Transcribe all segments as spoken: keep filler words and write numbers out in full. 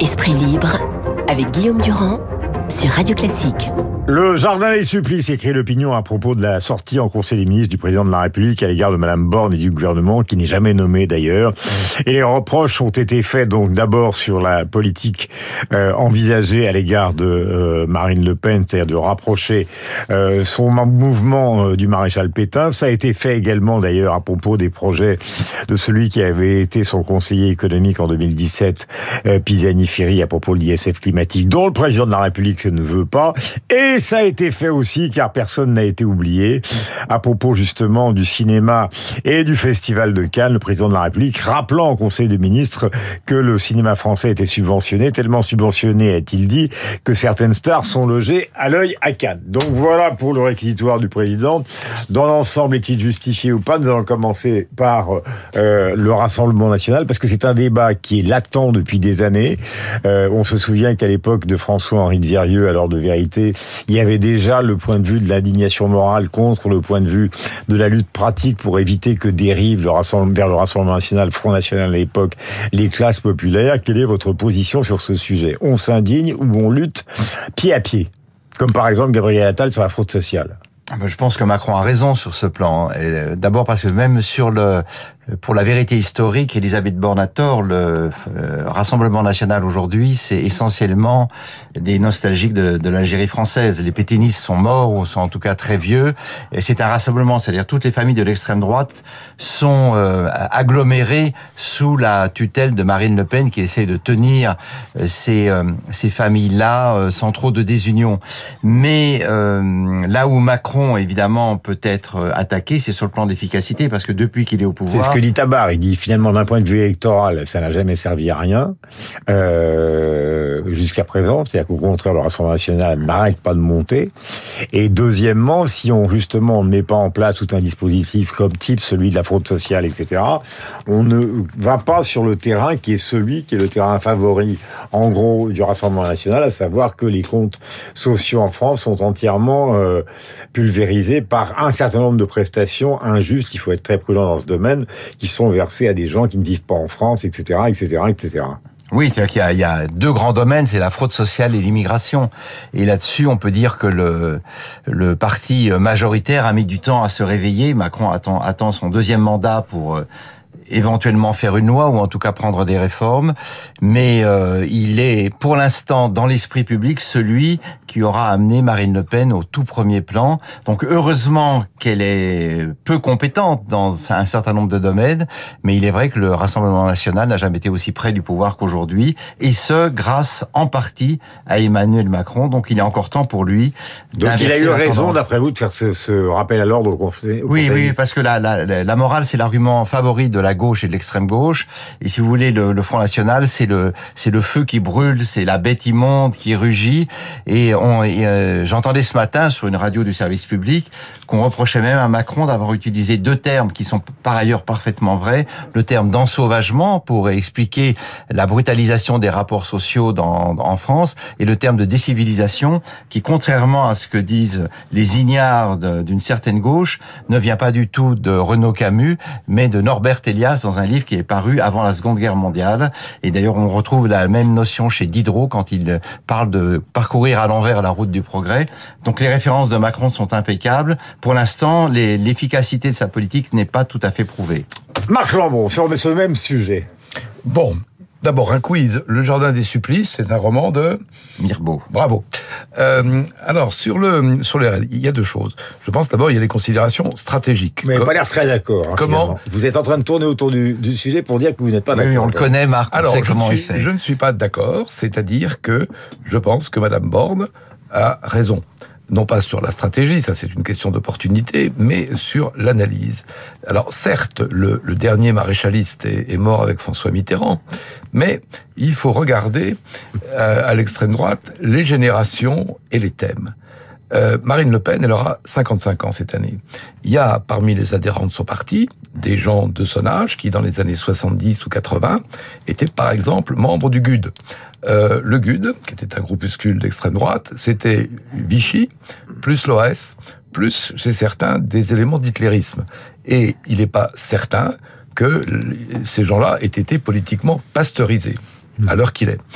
Esprit libre avec Guillaume Durand sur Radio Classique. Le jardin des supplices, écrit l'opinion à propos de la sortie en Conseil des ministres du président de la République à l'égard de Madame Borne et du gouvernement, qui n'est jamais nommé d'ailleurs. Et les reproches ont été faits donc d'abord sur la politique euh, envisagée à l'égard de euh, Marine Le Pen, c'est-à-dire de rapprocher euh, son mouvement euh, du maréchal Pétain. Ça a été fait également d'ailleurs à propos des projets de celui qui avait été son conseiller économique en deux mille dix-sept, euh, Pisani-Ferry, à propos de l'I S F climatique, dont le président de la République ne veut pas. Et Et ça a été fait aussi, car personne n'a été oublié, à propos justement du cinéma et du Festival de Cannes, le président de la République rappelant au Conseil des ministres que le cinéma français était subventionné, tellement subventionné, a-t-il dit, que certaines stars sont logées à l'œil à Cannes. Donc voilà pour le réquisitoire du président. Dans l'ensemble, est-il justifié ou pas? Nous allons commencer par euh, le Rassemblement national, parce que c'est un débat qui est latent depuis des années. Euh, on se souvient qu'à l'époque de François-Henri de Virieu, à l'heure de vérité, il y avait déjà le point de vue de l'indignation morale contre le point de vue de la lutte pratique pour éviter que dérivent le rassemblement, vers le Rassemblement national, Front national à l'époque, les classes populaires. Quelle est votre position sur ce sujet? On s'indigne ou on lutte pied à pied? Comme par exemple Gabriel Attal sur la fraude sociale. Je pense que Macron a raison sur ce plan. Et d'abord parce que même sur le, pour la vérité historique, Elisabeth Borne a tort. Le euh, Rassemblement national aujourd'hui, c'est essentiellement des nostalgiques de, de l'Algérie française. Les pétainistes sont morts ou sont en tout cas très vieux. Et c'est un rassemblement, c'est-à-dire toutes les familles de l'extrême droite sont euh, agglomérées sous la tutelle de Marine Le Pen, qui essaie de tenir ces, euh, ces familles-là euh, sans trop de désunion. Mais euh, là où Macron évidemment peut être attaqué, c'est sur le plan d'efficacité, parce que depuis qu'il est au pouvoir... C'est ce que dit Tabar. Il dit finalement d'un point de vue électoral, ça n'a jamais servi à rien euh, jusqu'à présent. C'est-à-dire qu'au contraire, le Rassemblement national n'arrête pas de monter. Et deuxièmement, si on justement ne met pas en place tout un dispositif comme type celui de la fraude sociale, et cetera, on ne va pas sur le terrain qui est celui qui est le terrain favori, en gros, du Rassemblement national, à savoir que les comptes sociaux en France sont entièrement euh, pulvérisés par un certain nombre de prestations injustes. Il faut être très prudent dans ce domaine, qui sont versés à des gens qui ne vivent pas en France, et cetera, et cetera, et cetera. Oui, c'est-à-dire qu'il y a, il y a deux grands domaines, c'est la fraude sociale et l'immigration. Et là-dessus, on peut dire que le, le parti majoritaire a mis du temps à se réveiller. Macron attend, attend son deuxième mandat pour euh, éventuellement faire une loi ou en tout cas prendre des réformes, mais euh, il est pour l'instant dans l'esprit public celui qui aura amené Marine Le Pen au tout premier plan. Donc heureusement qu'elle est peu compétente dans un certain nombre de domaines, mais il est vrai que le Rassemblement national n'a jamais été aussi près du pouvoir qu'aujourd'hui, et ce grâce en partie à Emmanuel Macron. Donc il est encore temps pour lui. Donc il a eu raison, d'après vous, de faire ce, ce rappel à l'ordre au Conseil. Au oui, conseil. oui, parce que la, la, la morale, c'est l'argument favori de la gauche et de l'extrême gauche. Et si vous voulez, le, le Front national, c'est le, c'est le feu qui brûle, c'est la bête immonde qui rugit. Et, on, et euh, j'entendais ce matin sur une radio du service public qu'on reprochait même à Macron d'avoir utilisé deux termes qui sont par ailleurs parfaitement vrais. Le terme d'ensauvagement pour expliquer la brutalisation des rapports sociaux dans, en France, et le terme de décivilisation qui, contrairement à ce que disent les ignares de, d'une certaine gauche, ne vient pas du tout de Renaud Camus, mais de Norbert Elias dans un livre qui est paru avant la Seconde Guerre mondiale. Et d'ailleurs, on retrouve la même notion chez Diderot quand il parle de parcourir à l'envers la route du progrès. Donc les références de Macron sont impeccables. Pour l'instant, les, l'efficacité de sa politique n'est pas tout à fait prouvée. Marc Lambron, sur ce même sujet. Bon, d'abord un quiz. Le Jardin des Supplices, c'est un roman de Mirbeau. Bravo. Euh, alors sur le sur les règles, il y a deux choses. Je pense d'abord il y a les considérations stratégiques. Vous n'avez pas l'air très d'accord. Hein, comment finalement. Vous êtes en train de tourner autour du, du sujet pour dire que vous n'êtes pas d'accord. Oui, on le connaît, Marc. On alors sait je, comment suis, il fait. je ne suis pas d'accord. C'est-à-dire que je pense que Madame Borne a raison. Non pas sur la stratégie, ça c'est une question d'opportunité, mais sur l'analyse. Alors certes, le, le dernier maréchaliste est, est mort avec François Mitterrand, mais il faut regarder euh, à l'extrême droite les générations et les thèmes. Euh, Marine Le Pen, elle aura cinquante-cinq ans cette année. Il y a parmi les adhérents de son parti des gens de son âge qui, dans les années soixante-dix ou quatre-vingts, étaient par exemple membres du G U D. Euh, le G U D, qui était un groupuscule d'extrême droite, c'était Vichy, plus l'O S, plus, chez certains, des éléments d'hitlérisme. Et il n'est pas certain que ces gens-là aient été politiquement pasteurisés, à l'heure qu'il est.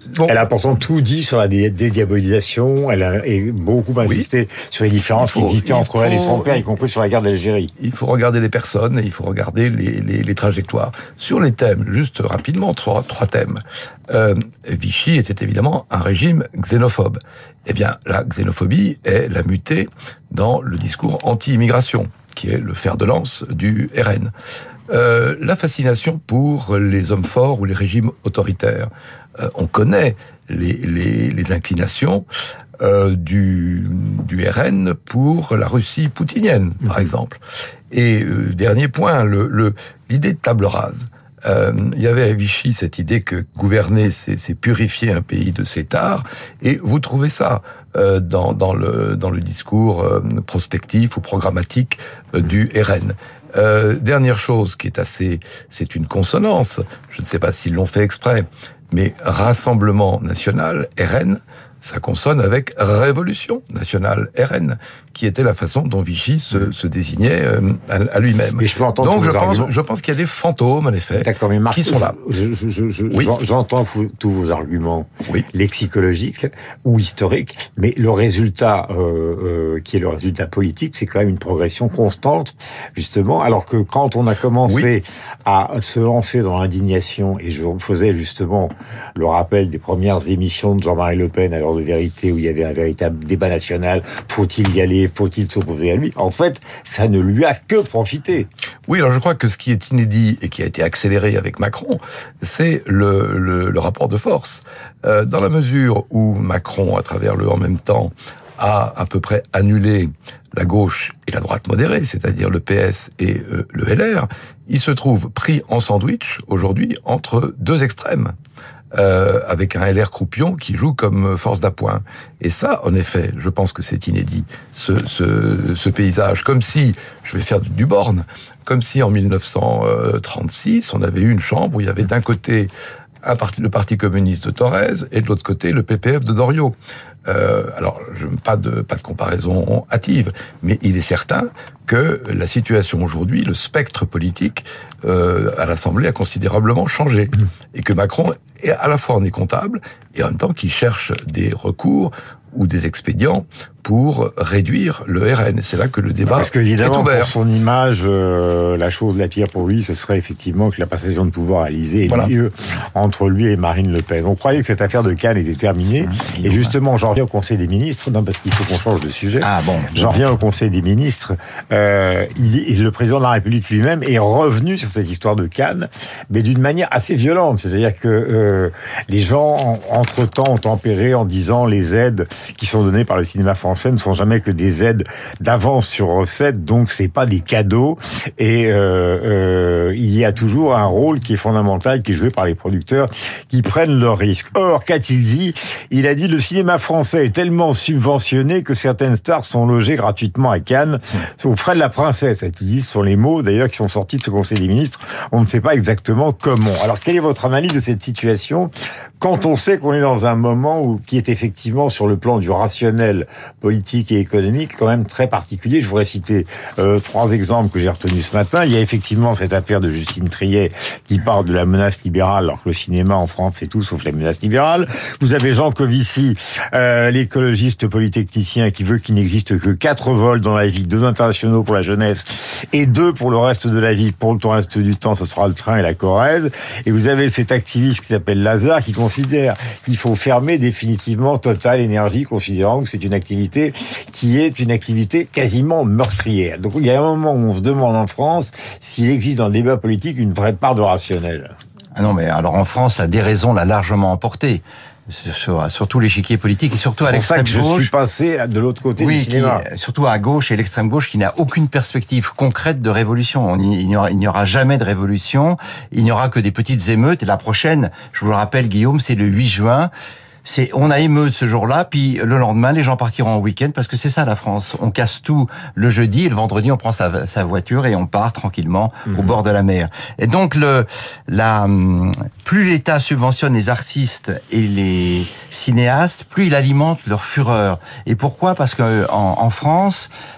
Bon. Elle a pourtant tout dit sur la dé- dédiabolisation, elle a et beaucoup insisté oui. sur les différences faut, qui existaient entre faut, elle et son père, y compris sur la guerre d'Algérie. Il faut regarder les personnes et il faut regarder les, les, les trajectoires. Sur les thèmes, juste rapidement, trois, trois thèmes. Euh, Vichy était évidemment un régime xénophobe. Eh bien, la xénophobie, elle a muté dans le discours anti-immigration, qui est le fer de lance du R N. Euh, la fascination pour les hommes forts ou les régimes autoritaires. Euh, on connaît les, les, les inclinations euh, du, du R N pour la Russie poutinienne, mmh. par exemple. Et euh, dernier point, le, le, l'idée de table rase. Euh, il y avait à Vichy cette idée que gouverner, c'est, c'est purifier un pays de ses tares, et vous trouvez ça euh, dans, dans, le, dans le discours euh, prospectif ou programmatique euh, du R N. Euh, dernière chose qui est assez... C'est une consonance, je ne sais pas s'ils l'ont fait exprès, mais Rassemblement National, R N, ça consonne avec Révolution Nationale, R N, qui était la façon dont Vichy se, se désignait euh, à, à lui-même. Mais je peux entendre Donc tous je vos pense, arguments. je pense qu'il y a des fantômes, en effet, D'accord, mais Marc, qui sont là. Je, je, je, je, oui. J'entends vous, tous vos arguments oui. lexicologiques ou historiques, mais le résultat, euh, euh, qui est le résultat politique, c'est quand même une progression constante, justement, alors que quand on a commencé oui. à se lancer dans l'indignation, et je vous faisais justement le rappel des premières émissions de Jean-Marie Le Pen à l'heure de vérité, où il y avait un véritable débat national, faut-il y aller, faut-il s'opposer à lui? En fait, ça ne lui a que profité. Oui, alors je crois que ce qui est inédit et qui a été accéléré avec Macron, c'est le, le, le rapport de force. Euh, dans la mesure où Macron, à travers le « en même temps », a à peu près annulé la gauche et la droite modérée, c'est-à-dire le P S et euh, le L R, il se trouve pris en sandwich, aujourd'hui, entre deux extrêmes. Euh, avec un L R croupion qui joue comme force d'appoint. Et ça, en effet, je pense que c'est inédit, ce, ce, ce paysage. Comme si, je vais faire du, du Borne, comme si en mille neuf cent trente-six, on avait eu une chambre où il y avait d'un côté un parti, le Parti communiste de Thorez et de l'autre côté le P P F de Doriot. Euh, alors, je pas de pas de comparaison hâtive, mais il est certain que la situation aujourd'hui, le spectre politique euh, à l'Assemblée a considérablement changé, et que Macron est à la fois en est comptable et en même temps qu'il cherche des recours ou des expédients pour réduire le R N. C'est là que le débat Parce que, évidemment, est ouvert. Pour son image, euh, la chose la pire pour lui, ce serait effectivement que la passation de pouvoir à l'Élysée ait voilà. lieu entre lui et Marine Le Pen. On croyait que cette affaire de Cannes était terminée. Mmh, et justement, j'en reviens au Conseil des ministres. Non, parce qu'il faut qu'on change de sujet. Ah bon. J'en reviens au Conseil des ministres. Euh, il, le président de la République lui-même est revenu sur cette histoire de Cannes, mais d'une manière assez violente. C'est-à-dire que euh, les gens, entre-temps, ont tempéré en disant les aides qui sont données par le cinéma français ne sont jamais que des aides d'avance sur recette, donc c'est pas des cadeaux. Et euh, euh, il y a toujours un rôle qui est fondamental, qui est joué par les producteurs, qui prennent leurs risques. Or, qu'a-t-il dit? Il a dit le cinéma français est tellement subventionné que certaines stars sont logées gratuitement à Cannes, aux frais de la princesse. Et il dit, ce sont les mots d'ailleurs qui sont sortis de ce Conseil des ministres. On ne sait pas exactement comment. Alors, quelle est votre analyse de cette situation quand on sait qu'on est dans un moment où, qui est effectivement sur le plan du rationnel politique et économique quand même très particulier? Je voudrais citer euh, trois exemples que j'ai retenus ce matin. Il y a effectivement cette affaire de Justine Triet qui parle de la menace libérale, alors que le cinéma en France c'est tout sauf la menace libérale. Vous avez Jean Covici, euh, l'écologiste polytechnicien, qui veut qu'il n'existe que quatre vols dans la ville, deux internationaux pour la jeunesse et deux pour le reste de la vie. Pour le reste du temps, ce sera le train et la Corrèze. Et vous avez cet activiste qui s'appelle Lazare qui considère qu'il faut fermer définitivement Total Énergie, considérant que c'est une activité qui est une activité quasiment meurtrière. Donc il y a un moment où on se demande en France s'il existe dans le débat politique une vraie part de rationnel. Ah non, mais alors en France, la déraison l'a largement emporté. Sur, sur tout l'échiquier politique et surtout c'est à l'extrême gauche. C'est pour ça que je suis passé de l'autre côté oui, du cinéma. Qui, surtout à gauche et l'extrême gauche qui n'a aucune perspective concrète de révolution. On y, il, n'y aura, il n'y aura jamais de révolution. Il n'y aura que des petites émeutes. Et la prochaine, je vous le rappelle, Guillaume, c'est le huit juin. C'est, on a émeute ce jour-là, puis le lendemain, les gens partiront en week-end, parce que c'est ça la France. On casse tout le jeudi, et le vendredi, on prend sa, sa voiture et on part tranquillement mmh. au bord de la mer. Et donc, le, la, plus l'État subventionne les artistes et les cinéastes, plus il alimente leur fureur. Et pourquoi? Parce que en, en France,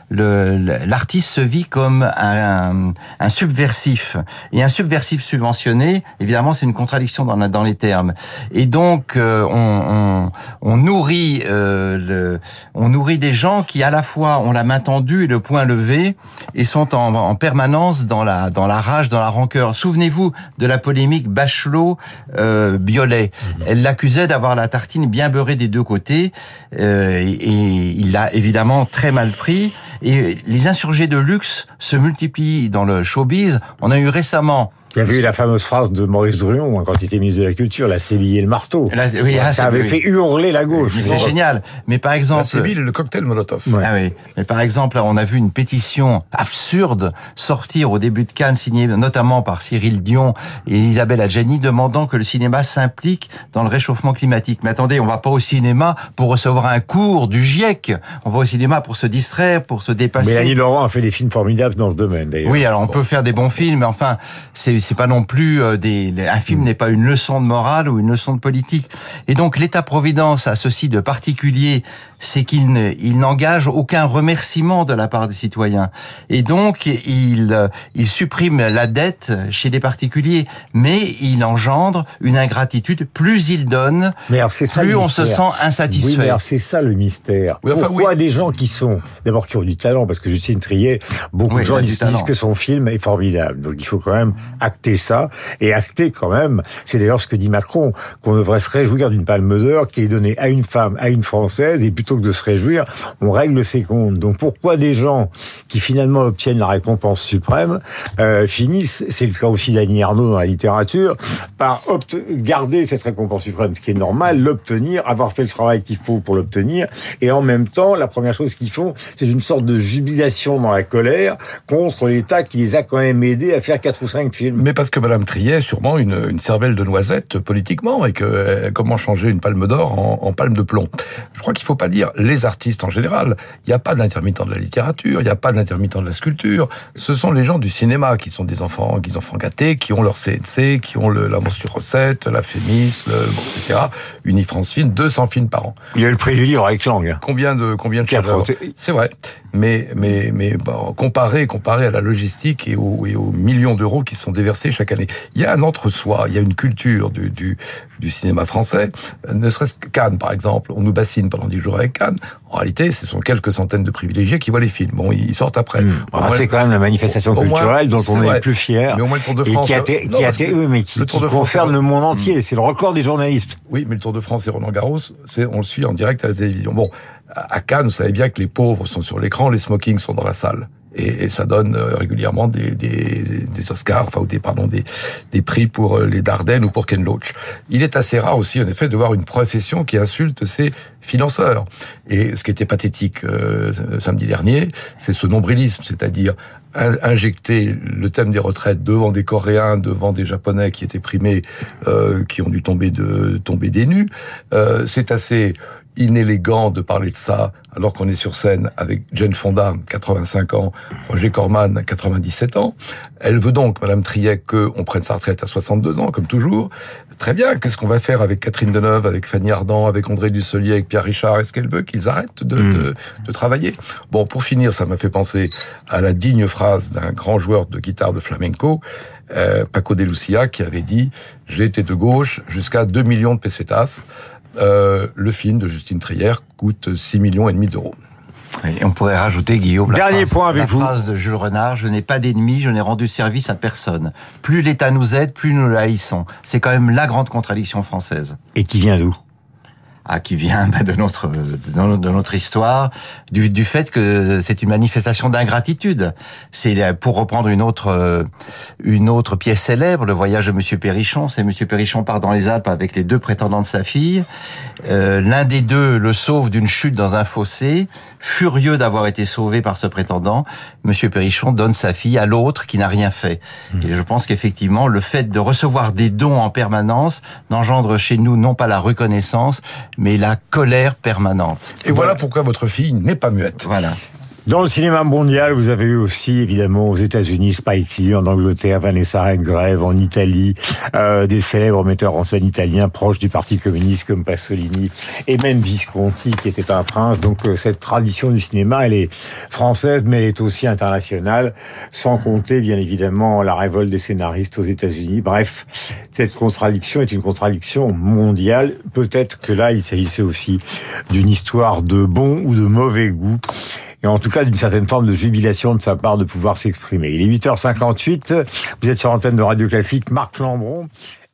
le, l'artiste se vit comme un, un subversif. Et un subversif subventionné, évidemment, c'est une contradiction dans, la, dans les termes. Et donc, euh, on, on, on nourrit, euh, le, on nourrit des gens qui, à la fois, ont la main tendue et le poing levé, et sont en, en permanence dans la, dans la rage, dans la rancœur. Souvenez-vous de la polémique Bachelot-Biolay. Euh, Elle l'accusait d'avoir la tartine bien beurrée des deux côtés, euh, et, et il l'a évidemment très mal pris. Et les insurgés de luxe se multiplient dans le showbiz. On a eu récemment... Il y avait eu la fameuse phrase de Maurice Druon, quand il était ministre de la Culture, la Séville et le marteau. La, oui, ça ah, avait oui. fait hurler la gauche. Mais c'est génial. Mais par exemple... La Séville et le cocktail Molotov. Ouais. Ah oui. Mais par exemple, on a vu une pétition absurde sortir au début de Cannes, signée notamment par Cyril Dion et Isabelle Adjani, demandant que le cinéma s'implique dans le réchauffement climatique. Mais attendez, on va pas au cinéma pour recevoir un cours du GIEC. On va au cinéma pour se distraire, pour se dépasser. Mélanie Laurent a fait des films formidables dans ce domaine, d'ailleurs. Oui, alors on bon. peut faire des bons films, mais enfin, c'est, c'est pas non plus euh, des, un film mmh. n'est pas une leçon de morale ou une leçon de politique. Et donc, l'État-providence a ceci de particulier, c'est qu'il ne, il n'engage aucun remerciement de la part des citoyens. Et donc, il, il supprime la dette chez les particuliers, mais il engendre une ingratitude. Plus il donne, mais alors, c'est ça, plus on se sent insatisfait. Oui, mais alors, c'est ça le mystère. Oui, enfin, Pourquoi oui. des gens qui sont, d'abord qui ont du talent, parce que Justine Triet, beaucoup oui, de gens disent talent. que son film est formidable. Donc il faut quand même acter ça. Et acter quand même, c'est d'ailleurs ce que dit Macron, qu'on devrait se réjouir d'une palme d'or qui est donnée à une femme, à une Française, et plutôt que de se réjouir, on règle ses comptes. Donc pourquoi des gens qui finalement obtiennent la récompense suprême euh, finissent, c'est le cas aussi d'Annie Ernaux dans la littérature, par obt- garder cette récompense suprême, ce qui est normal, l'obtenir, avoir fait le travail qu'il faut pour l'obtenir, et en même temps, la première chose qu'ils font, c'est une sorte de jubilation dans la colère contre l'État qui les a quand même aidés à faire quatre ou cinq films. Mais parce que Madame Triet est sûrement une, une cervelle de noisette politiquement, et que euh, comment changer une palme d'or en, en palme de plomb. Je crois qu'il faut pas dire les artistes en général. Il n'y a pas d'intermittent de la littérature, il n'y a pas d'intermittent de la sculpture. Ce sont les gens du cinéma qui sont des enfants, des enfants gâtés, qui ont leur C N C, qui ont le, la Monstre Recette, la Fémis, le, bon, et cetera. Unifrance Film, deux cents films par an. Il y a eu le prix du livre avec Lang. Combien de combien de chefs-d'œuvre ? C'est vrai. Mais mais mais bon, comparé comparé à la logistique et aux, et aux millions d'euros qui sont déversés chaque année, il y a un entre-soi, il y a une culture du du du cinéma français. Ne serait-ce que Cannes, par exemple, on nous bassine pendant dix jours avec Cannes. En réalité, ce sont quelques centaines de privilégiés qui voient les films. Bon, ils sortent après. Mmh. Ah, moins, c'est quand même la manifestation au, au culturelle moins, dont on est, est le plus fier. Mais au moins le Tour de France, et qui a été, non, qui a été, oui, mais qui, qui concerne le monde entier. Mmh. C'est le record des journalistes. Oui, mais le Tour de France et Roland Garros, c'est on le suit en direct à la télévision. Bon, à Cannes, vous savez bien que les pauvres sont sur l'écran, les smokings sont dans la salle. Et, et ça donne régulièrement des, des, des Oscars, enfin, ou des, pardon, des, des prix pour les Dardennes ou pour Ken Loach. Il est assez rare aussi, en effet, de voir une profession qui insulte ses financeurs. Et ce qui était pathétique euh, samedi dernier, c'est ce nombrilisme, c'est-à-dire injecter le thème des retraites devant des Coréens, devant des Japonais qui étaient primés, euh, qui ont dû tomber de tomber des nues. Euh, c'est assez inélégant de parler de ça alors qu'on est sur scène avec Jane Fonda, quatre-vingt-cinq ans, Roger Corman, quatre-vingt-dix-sept ans. Elle veut donc, Madame Triet, qu'on prenne sa retraite à soixante-deux ans, comme toujours. Très bien, qu'est-ce qu'on va faire avec Catherine Deneuve, avec Fanny Ardant, avec André Dussolier, avec Pierre Richard? Est-ce qu'elle veut qu'ils arrêtent de, mmh. de, de travailler? Bon, pour finir, ça m'a fait penser à la digne phrase d'un grand joueur de guitare de flamenco, euh, Paco de Lucia, qui avait dit « J'ai été de gauche jusqu'à deux millions de pesetas ». Euh, le film de Justine Triet coûte six millions et demi d'euros. Et on pourrait rajouter, Guillaume, Dernier la phrase, point avec la vous. phrase de Jules Renard, je n'ai pas d'ennemis, je n'ai rendu service à personne. Plus l'État nous aide, plus nous le haïssons. C'est quand même la grande contradiction française. Et qui vient d'où ? Ah, qui vient bah, de notre de notre histoire, du, du fait que c'est une manifestation d'ingratitude. C'est, pour reprendre une autre une autre pièce célèbre, le voyage de Monsieur Perrichon. C'est Monsieur Perrichon part dans les Alpes avec les deux prétendants de sa fille. Euh, l'un des deux le sauve d'une chute dans un fossé. Furieux d'avoir été sauvé par ce prétendant, Monsieur Perrichon donne sa fille à l'autre qui n'a rien fait. Mmh. Et je pense qu'effectivement, le fait de recevoir des dons en permanence n'engendre chez nous non pas la reconnaissance, mais la colère permanente. Et voilà pourquoi votre fille n'est pas muette. Voilà. Dans le cinéma mondial, vous avez eu aussi, évidemment, aux États-Unis, Spike Lee, en Angleterre, Vanessa Redgrave, en Italie, euh, des célèbres metteurs en scène italiens proches du Parti communiste comme Pasolini et même Visconti, qui était un prince. Donc, euh, cette tradition du cinéma, elle est française, mais elle est aussi internationale, sans compter, bien évidemment, la révolte des scénaristes aux États-Unis. Bref, cette contradiction est une contradiction mondiale. Peut-être que là, il s'agissait aussi d'une histoire de bon ou de mauvais goût. Et en tout cas, d'une certaine forme de jubilation de sa part de pouvoir s'exprimer. Il est huit heures cinquante-huit, vous êtes sur l'antenne de Radio Classique, Marc Lambron.